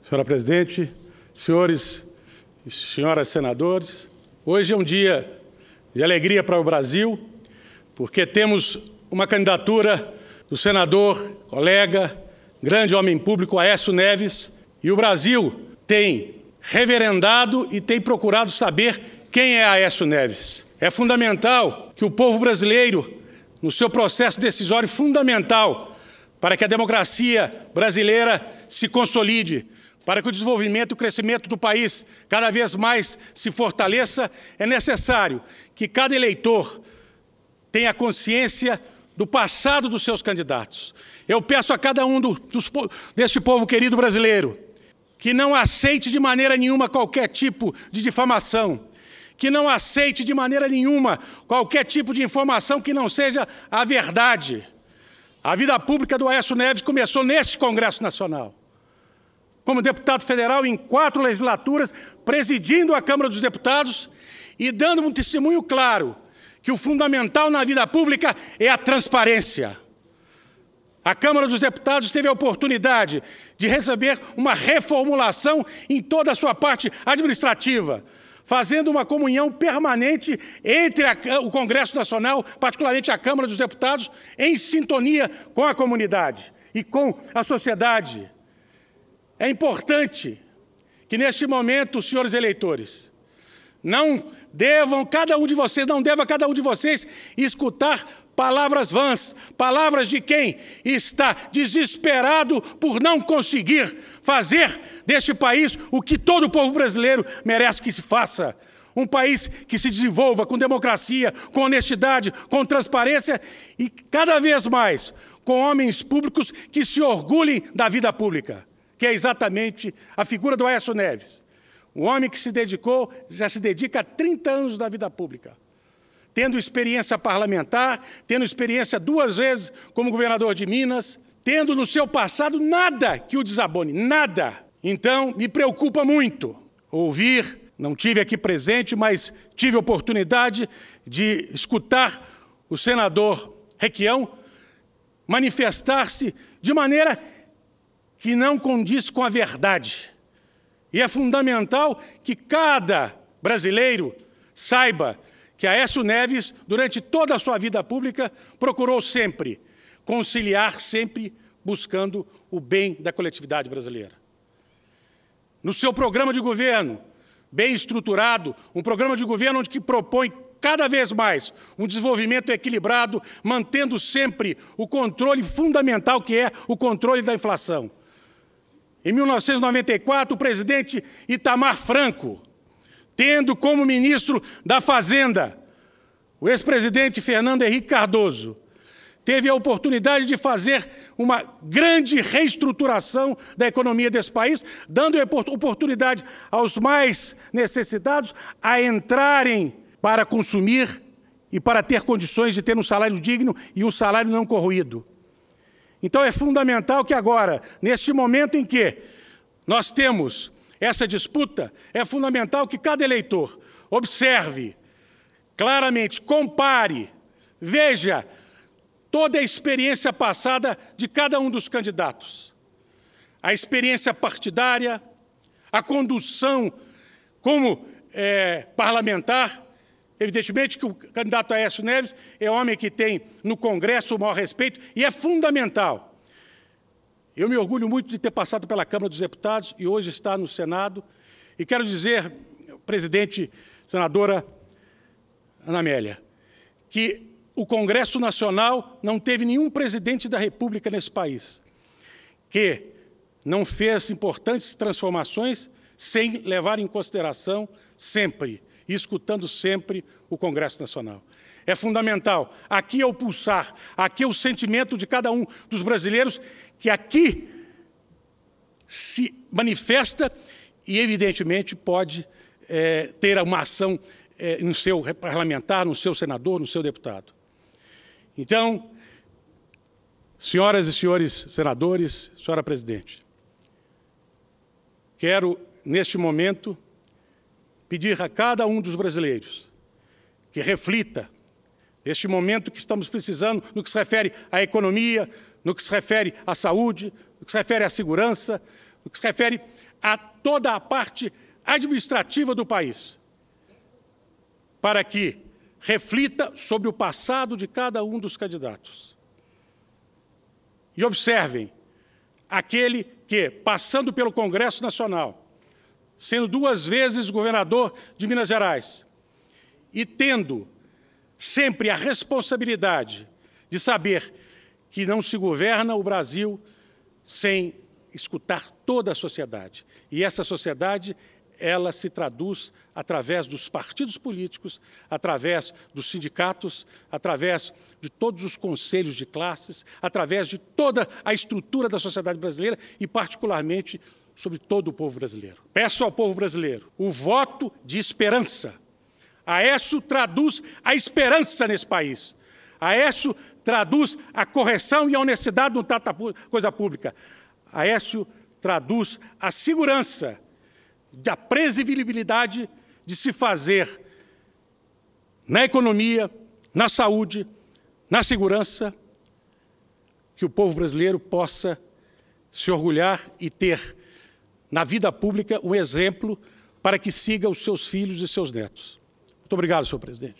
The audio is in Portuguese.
Senhora Presidente, senhores e senhoras senadores, hoje é um dia de alegria para o Brasil, porque temos uma candidatura do senador, colega, grande homem público, Aécio Neves, e o Brasil tem reverendado e tem procurado saber quem é Aécio Neves. É fundamental que o povo brasileiro, no seu processo decisório fundamental, para que a democracia brasileira se consolide, para que o desenvolvimento e o crescimento do país cada vez mais se fortaleça, é necessário que cada eleitor tenha consciência do passado dos seus candidatos. Eu peço a cada um deste povo querido brasileiro que não aceite de maneira nenhuma qualquer tipo de difamação, que não aceite de maneira nenhuma qualquer tipo de informação que não seja a verdade. A vida pública do Aécio Neves começou neste Congresso Nacional, como deputado federal em 4 legislaturas, presidindo a Câmara dos Deputados e dando um testemunho claro que o fundamental na vida pública é a transparência. A Câmara dos Deputados teve a oportunidade de receber uma reformulação em toda a sua parte administrativa, fazendo uma comunhão permanente entre o Congresso Nacional, particularmente a Câmara dos Deputados, em sintonia com a comunidade e com a sociedade. É importante que, neste momento, os senhores eleitores, cada um de vocês escutar palavras vãs, palavras de quem está desesperado por não conseguir fazer deste país o que todo o povo brasileiro merece que se faça. Um país que se desenvolva com democracia, com honestidade, com transparência e, cada vez mais, com homens públicos que se orgulhem da vida pública, que é exatamente a figura do Aécio Neves. Um homem que já se dedica há 30 anos da vida pública, tendo experiência parlamentar, tendo experiência 2 vezes como governador de Minas, tendo no seu passado nada que o desabone, nada. Então, me preocupa muito ouvir, não tive aqui presente, mas tive a oportunidade de escutar o senador Requião manifestar-se de maneira que não condiz com a verdade. E é fundamental que cada brasileiro saiba que Aécio Neves, durante toda a sua vida pública, procurou sempre conciliar, sempre buscando o bem da coletividade brasileira. No seu programa de governo, bem estruturado, um programa de governo onde que propõe cada vez mais um desenvolvimento equilibrado, mantendo sempre o controle fundamental que é o controle da inflação. Em 1994, o presidente Itamar Franco, tendo como ministro da Fazenda o ex-presidente Fernando Henrique Cardoso, teve a oportunidade de fazer uma grande reestruturação da economia desse país, dando oportunidade aos mais necessitados a entrarem para consumir e para ter condições de ter um salário digno e um salário não corroído. Então é fundamental que agora, neste momento em que nós temos essa disputa, é fundamental que cada eleitor observe claramente, compare, veja toda a experiência passada de cada um dos candidatos. A experiência partidária, a condução como parlamentar. Evidentemente que o candidato Aécio Neves é homem que tem no Congresso o maior respeito e é fundamental. Eu me orgulho muito de ter passado pela Câmara dos Deputados e hoje estar no Senado. E quero dizer, presidente, senadora Ana Amélia, que o Congresso Nacional não teve nenhum presidente da República nesse país que não fez importantes transformações sem levar em consideração sempre e escutando sempre o Congresso Nacional. É fundamental. Aqui é o pulsar, aqui é o sentimento de cada um dos brasileiros que aqui se manifesta e, evidentemente, pode ter uma ação no seu parlamentar, no seu senador, no seu deputado. Então, senhoras e senhores senadores, senhora presidente, quero, neste momento, pedir a cada um dos brasileiros que reflita neste momento que estamos precisando no que se refere à economia, no que se refere à saúde, no que se refere à segurança, no que se refere a toda a parte administrativa do país, para que reflita sobre o passado de cada um dos candidatos. E observem, aquele que, passando pelo Congresso Nacional, sendo 2 vezes governador de Minas Gerais e tendo sempre a responsabilidade de saber que não se governa o Brasil sem escutar toda a sociedade. E essa sociedade, ela se traduz através dos partidos políticos, através dos sindicatos, através de todos os conselhos de classes, através de toda a estrutura da sociedade brasileira e, particularmente, sobre todo o povo brasileiro. Peço ao povo brasileiro o voto de esperança. Aécio traduz a esperança nesse país. Aécio traduz a correção e a honestidade no trato da coisa pública. Aécio traduz a segurança da previsibilidade de se fazer na economia, na saúde, na segurança, que o povo brasileiro possa se orgulhar e ter na vida pública um exemplo para que siga os seus filhos e seus netos. Muito obrigado, senhor presidente.